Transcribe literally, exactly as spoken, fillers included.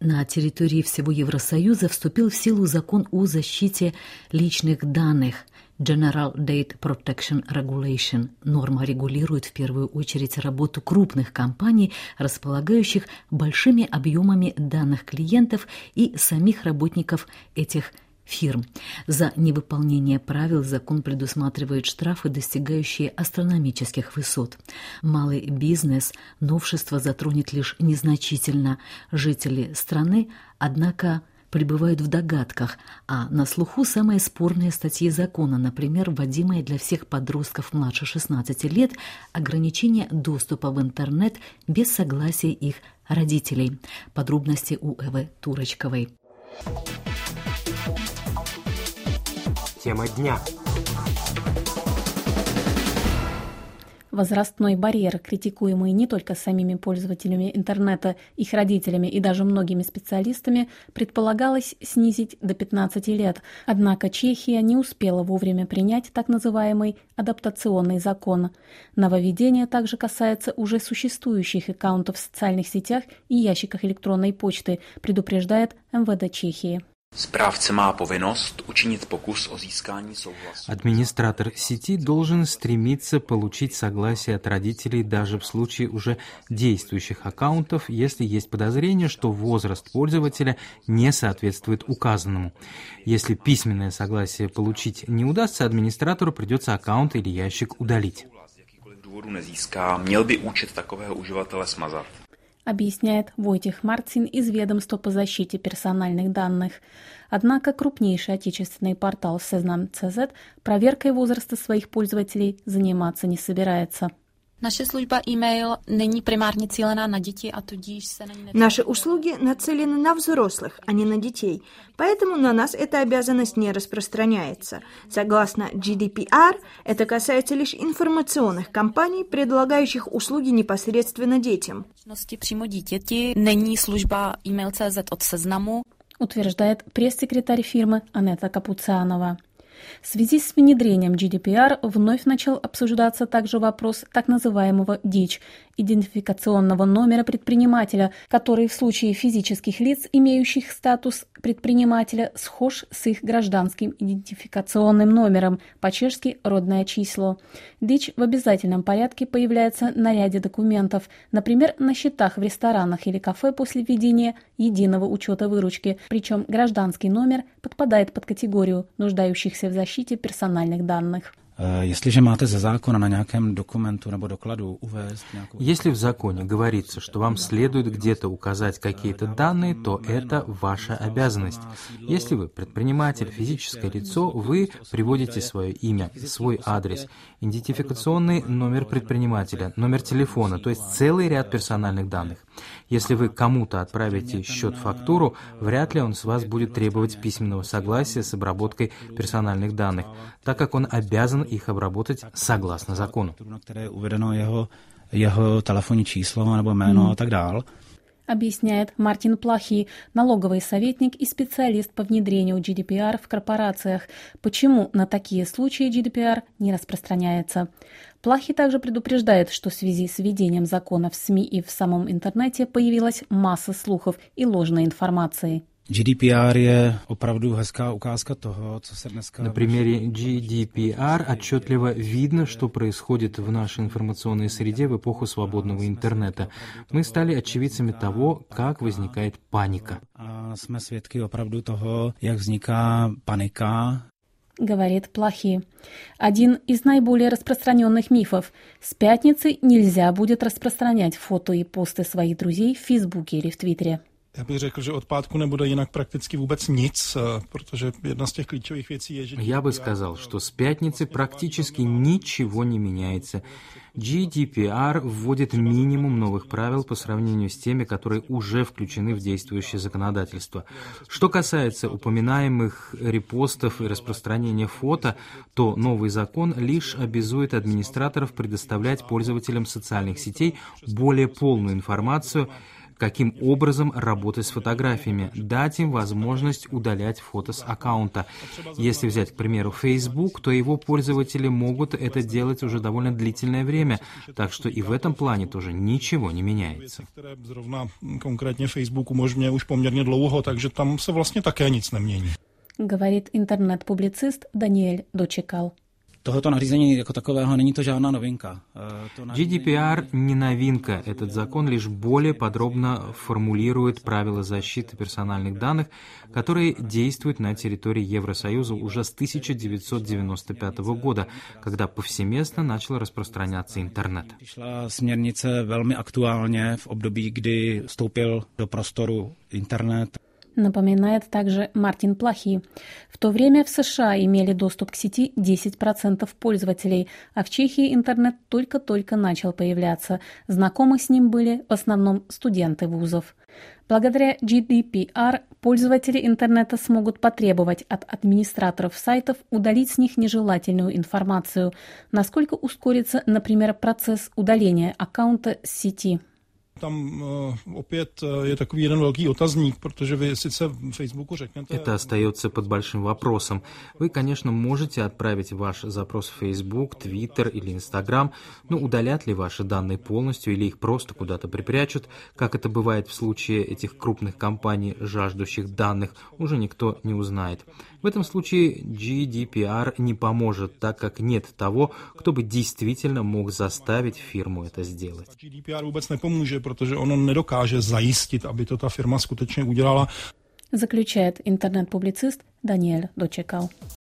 На территории всего Евросоюза вступил в силу закон о защите личных данных General Data Protection Regulation. Норма регулирует в первую очередь работу крупных компаний, располагающих большими объемами данных клиентов и самих работников этих фирм. За невыполнение правил закон предусматривает штрафы, достигающие астрономических высот. Малый бизнес новшество затронет лишь незначительно. Жители страны, однако, пребывают в догадках, а на слуху самые спорные статьи закона, например, вводимые для всех подростков младше шестнадцати лет ограничение доступа в интернет без согласия их родителей. Подробности у Эвы Турочковой. Тема дня. Возрастной барьер, критикуемый не только самими пользователями интернета, их родителями и даже многими специалистами, предполагалось снизить до пятнадцати лет. Однако Чехия не успела вовремя принять так называемый адаптационный закон. Нововведение также касается уже существующих аккаунтов в социальных сетях и ящиках электронной почты, предупреждает эм вэ дэ Чехии. Správce má povinnost učinit pokus o získání souhlasu. Администратор сети должен стремиться получить согласие от родителей даже в случае уже действующих аккаунтов, если есть подозрение, что возраст пользователя не соответствует указанному. Если письменное согласие получить не удастся, администратору придется аккаунт или ящик удалить. Důvodu nezíská, měl by účet takového uživatele smazat. Объясняет Войтих Марцин из ведомства по защите персональных данных. Однако крупнейший отечественный портал Seznam точка цэ зет проверкой возраста своих пользователей заниматься не собирается. Naše služba e-mail není primárně cílená na děti a tudíž se na ní nevztahuje. Наши услуги нацелены на взрослых, а не на детей, поэтому на нас эта обязанность не распространяется. Согласно джи ди пи ар, это касается лишь информационных компаний, предлагающих услуги непосредственно детям. Přímo dítěti není služba e-mail точка цэ зет от Seznamu, утверждает пресс-секретарь фирмы Анетта Капуцианова. В связи с внедрением джи ди пи ар вновь начал обсуждаться также вопрос так называемого дич – идентификационного номера предпринимателя, который в случае физических лиц, имеющих статус предпринимателя, схож с их гражданским идентификационным номером, по-чешски «родное число». дич в обязательном порядке появляется на ряде документов, например, на счетах в ресторанах или кафе после введения единого учета выручки, причем гражданский номер подпадает под категорию нуждающихся в защите персональных данных. Jestliže máte ze zákona na nějakém dokumentu nebo dokladu uvést nějakou... Если в законе говорится, что вам следует где-то указать какие-то данные, то это ваша обязанность. Если вы предприниматель, физическое лицо, вы приводите свое имя, свой адрес, идентификационный номер предпринимателя, номер телефона, то есть целый ряд персональных данных. Если вы кому-то отправите счет-фактуру, вряд ли он с вас будет требовать письменного согласия с обработкой персональных данных, так как он обязан их обработать согласно закону. Объясняет Мартин Плахи, налоговый советник и специалист по внедрению джи ди пи ар в корпорациях. Почему на такие случаи джи ди пи ар не распространяется? Плахи также предупреждает, что в связи с введением закона в СМИ и в самом интернете появилась масса слухов и ложной информации. джи ди пи ар je opravdu hezká ukázka toho, co se dneska... На примере джи ди пи ар отчетливо видно, что происходит в нашей информационной среде в эпоху свободного интернета. Мы стали очевидцами того, как возникает паника. A jsme svědky opravdu toho, jak vzniká panika. Говорит Плахи. Один из наиболее распространенных мифов. С пятницы нельзя будет распространять фото и посты своих друзей в Фейсбуке или в Твиттере. Já bych řekl, že od pátku nebude jinak prakticky vůbec nic, protože jedna z těch klíčových věcí je, že... Я бы сказал, что с пятницы практически ничего не меняется. джи ди пи ар вводит минимум новых правил по сравнению с теми, которые уже включены в действующее законодательство. Что касается упоминаемых репостов и распространения фото, то новый закон лишь обязует администраторов предоставлять пользователям социальных сетей более полную информацию, каким образом работать с фотографиями, дать им возможность удалять фото с аккаунта. Если взять, к примеру, Facebook, то его пользователи могут это делать уже довольно длительное время, так что и в этом плане тоже ничего не меняется. Конкретně Facebooku možně už poměrně dlouho, takže tam se vlastně také nic nemění. Говорит интернет-публицист Даниэль Дочекал. Tohoto nařízení jako takového není to žádná novinka. джи ди пи ар не новинка. Этот закон лишь более подробно формулирует правила защиты персональных данных, которые действуют на территории Евросоюза уже с тысяча девятьсот девяносто пятого года, когда повсеместно начал распространяться интернет. Přišla směrnice velmi aktuálně v období, kdy vstoupil do prostoru internet. Напоминает также Мартин Плахи. В то время в США имели доступ к сети десять процентов пользователей, а в Чехии интернет только-только начал появляться. Знакомы с ним были в основном студенты вузов. Благодаря джи ди пи ар пользователи интернета смогут потребовать от администраторов сайтов удалить с них нежелательную информацию. Насколько ускорится, например, процесс удаления аккаунта с сети? Tam opět je takový jeden velký otazník, protože vy sice Facebooku řeknete... Это остается под большим вопросом. Вы, конечно, можете отправить ваш запрос в Facebook, Twitter или Instagram, но удалят ли ваши данные полностью или их просто куда-то припрячут, как это бывает в случае этих крупных компаний, жаждущих данных, уже никто не узнает. В этом случае джи ди пи ар не поможет, так как нет того, кто бы действительно мог заставить фирму это сделать. джи ди пи ар vůbec nepomůže, protože ono nedokáže zajistit, aby to ta firma skutečně udělala. Заключает интернет-публицист Даниэль Дочекал.